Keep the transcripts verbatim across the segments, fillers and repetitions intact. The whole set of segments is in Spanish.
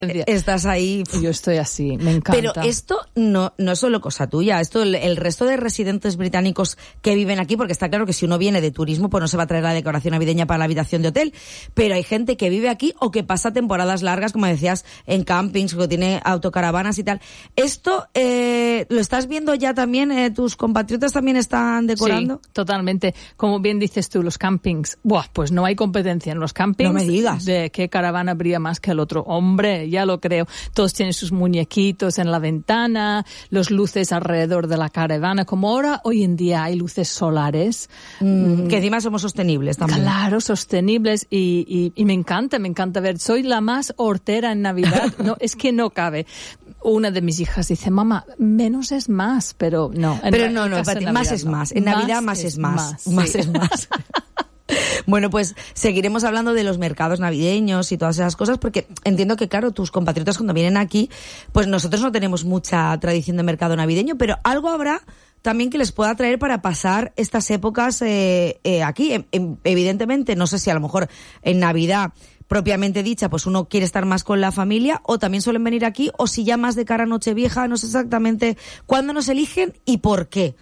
Estás ahí. Yo estoy así, me encanta. Pero esto no, no es solo cosa tuya, esto el, el resto de residentes británicos que viven aquí, porque está claro que si uno viene de turismo, pues no se va a traer la decoración navideña para la habitación de hotel, pero hay gente que vive aquí o que pasa temporadas largas, como decías, en campings, que tiene autocaravanas y tal. Esto, eh, ¿lo estás viendo ya también? Eh, ¿Tus compatriotas también están decorando? Sí, totalmente. Como bien dices tú, los campings, buah, pues no hay competencia en los campings. No me digas. ¿De qué caravana brilla más que el otro? Hombre, ya lo creo. Todos tienen sus muñequitos en la ventana, los luces alrededor de la caravana. Como ahora, hoy en día, hay luces solares. Mm, que encima somos sostenibles también. Claro, sostenibles. Y, y, y me encanta, me encanta ver. Soy la más hortera en Navidad. No, es que no cabe. Una de mis hijas dice, mamá, menos es más, pero no. Pero no, no, Pati, más es más. En Navidad más es más. Más es más. Bueno, pues seguiremos hablando de los mercados navideños y todas esas cosas, porque entiendo que, claro, tus compatriotas cuando vienen aquí, pues nosotros no tenemos mucha tradición de mercado navideño, pero algo habrá también que les pueda traer para pasar estas épocas eh, eh, aquí. Eh, eh, evidentemente, no sé si a lo mejor en Navidad propiamente dicha, pues uno quiere estar más con la familia, o también suelen venir aquí, o si ya más de cara a Nochevieja, no sé exactamente cuándo nos eligen y por qué.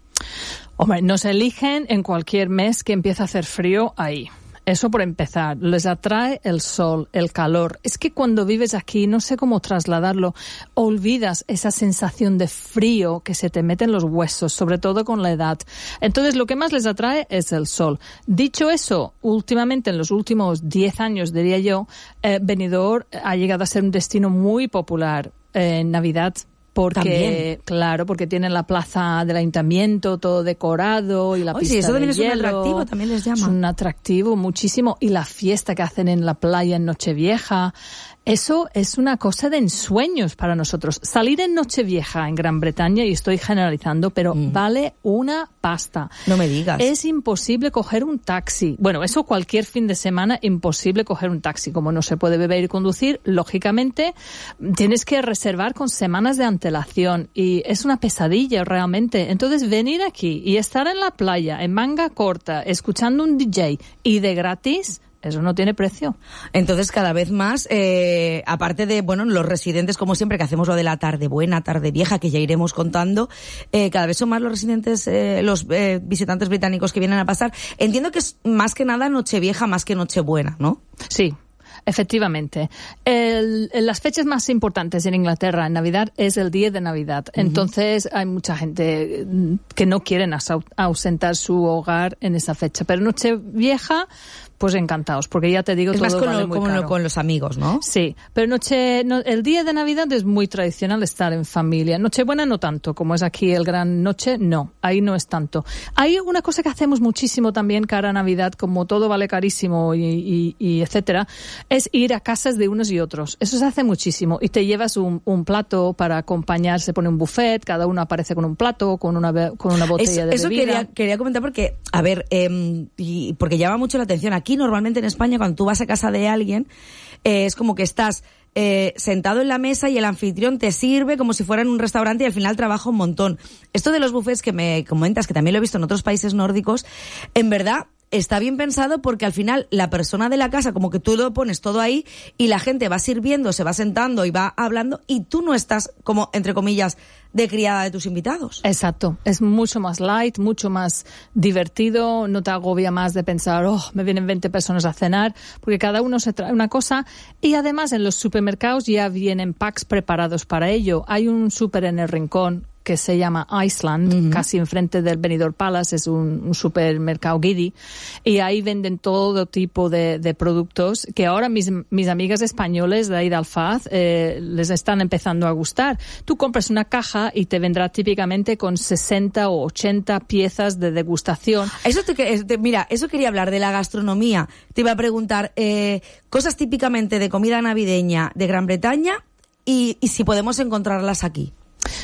Hombre, nos eligen en cualquier mes que empieza a hacer frío ahí. Eso por empezar. Les atrae el sol, el calor. Es que cuando vives aquí, no sé cómo trasladarlo, olvidas esa sensación de frío que se te mete en los huesos, sobre todo con la edad. Entonces, lo que más les atrae es el sol. Dicho eso, últimamente, en los últimos diez años, diría yo, eh, Benidorm ha llegado a ser un destino muy popular eh, en Navidad. Porque, ¿también? Claro, porque tienen la plaza del ayuntamiento todo decorado y la Oye, pista sí, eso también de es hielo. un atractivo, también les llama. Es un atractivo muchísimo. Y la fiesta que hacen en la playa en Nochevieja, eso es una cosa de ensueños para nosotros. Salir en Nochevieja en Gran Bretaña, y estoy generalizando, pero mm. vale una pasta. No me digas. Es imposible coger un taxi. Bueno, eso cualquier fin de semana, imposible coger un taxi. Como no se puede beber y conducir, lógicamente tienes que reservar con semanas de antelación y es una pesadilla realmente. Entonces, venir aquí y estar en la playa, en manga corta, escuchando un D J y de gratis, eso no tiene precio. Entonces, cada vez más, eh, aparte de, bueno, los residentes, como siempre, que hacemos lo de la tarde buena, tarde vieja, que ya iremos contando, eh, cada vez son más los residentes, eh, los eh, visitantes británicos que vienen a pasar. Entiendo que es más que nada Nochevieja, más que Nochebuena, ¿no? Sí. Efectivamente. El, las fechas más importantes en Inglaterra en Navidad es el día de Navidad. Uh-huh. Entonces hay mucha gente que no quieren ausentar su hogar en esa fecha. Pero Nochevieja, pues encantados, porque ya te digo, es todo más con, vale lo, muy como caro. Lo, con los amigos, ¿no? Sí, pero noche, no, el día de Navidad es muy tradicional estar en familia. Nochebuena no tanto, como es aquí el gran noche, no, ahí no es tanto. Hay una cosa que hacemos muchísimo también cara a Navidad, como todo vale carísimo y, y, y etcétera, es ir a casas de unos y otros. Eso se hace muchísimo y te llevas un, un plato para acompañar, se pone un buffet, cada uno aparece con un plato, con una, con una botella eso, de eso bebida. Eso quería, quería comentar porque, a ver, eh, y porque llama mucho la atención. Aquí normalmente en España, cuando tú vas a casa de alguien, eh, es como que estás eh, sentado en la mesa y el anfitrión te sirve como si fuera en un restaurante y al final trabaja un montón. Esto de los buffets que me comentas, que también lo he visto en otros países nórdicos, en verdad está bien pensado porque al final la persona de la casa, como que tú lo pones todo ahí y la gente va sirviendo, se va sentando y va hablando y tú no estás como, entre comillas, de criada de tus invitados. Exacto. Es mucho más light, mucho más divertido, no te agobia más de pensar, oh, me vienen veinte personas a cenar, porque cada uno se trae una cosa y además en los supermercados ya vienen packs preparados para ello. Hay un súper en el rincón que se llama Iceland, uh-huh. casi enfrente del Benidorm Palace, es un, un supermercado Giddy, y ahí venden todo tipo de, de productos que ahora mis, mis amigas españoles de ahí de Alfaz eh, les están empezando a gustar. Tú compras una caja y te vendrá típicamente con sesenta o ochenta piezas de degustación. Eso te, te, mira, eso quería hablar de la gastronomía. Te iba a preguntar eh, cosas típicamente de comida navideña de Gran Bretaña y, y si podemos encontrarlas aquí.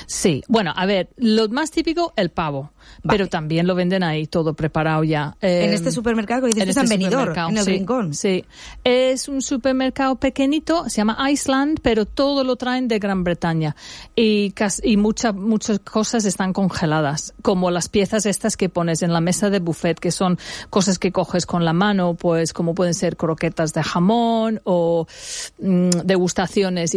Sí, bueno, a ver, lo más típico, el pavo, vale. Pero también lo venden ahí todo preparado ya. Eh, en este supermercado que dices que este es en Benidorm, en el sí, rincón. Sí, es un supermercado pequeñito, se llama Iceland, pero todo lo traen de Gran Bretaña y, casi, y muchas muchas cosas están congeladas, como las piezas estas que pones en la mesa de buffet, que son cosas que coges con la mano, pues como pueden ser croquetas de jamón o mmm, degustaciones